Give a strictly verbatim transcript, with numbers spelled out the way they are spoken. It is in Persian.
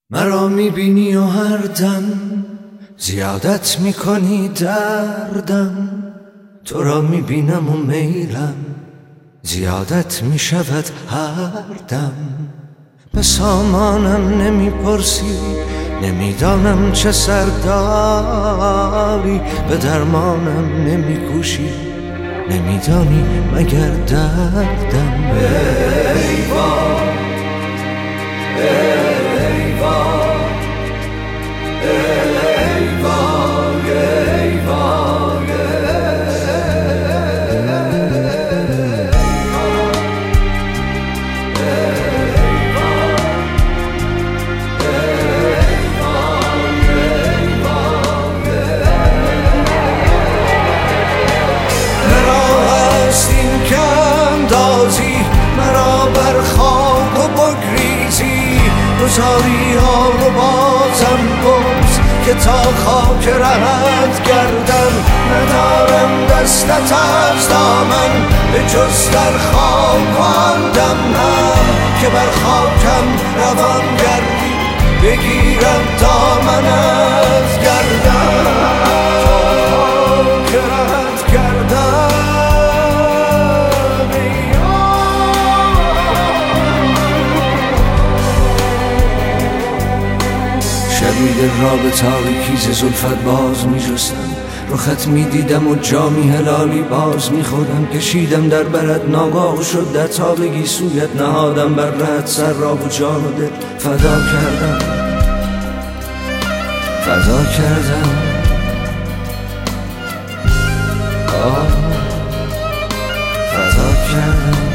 مرا میبینی و هر دم زیادت میکنی دردم، تو را میبینم و میلم زیادت میشود هر دم. به سامانم نمیپرسی، نمیدانم چه سرداری، به درمانم نمیکوشی، نمیدانی مگر دردم. ای وای ای وای ای وای ای وای مرا بر خاک و بگریزی، گذاری ها رو بازم بگز که تا خاک رهت گردم. ندارم دستت از دامن به جز در خاک آندم هم که بر خاکم روان گردی، بگیرم دامنت گردم که رهت گردم. شبی دل را به تاریکی ز زلفت باز می جستم، رخت می دیدم و جامی هلالی باز می خورم. کشیدم در برت ناگاه و شد در تابگی سویت، نهادم بر رهت سر را و جان و دل فدا کردم فدا کردم آه فدا کردم.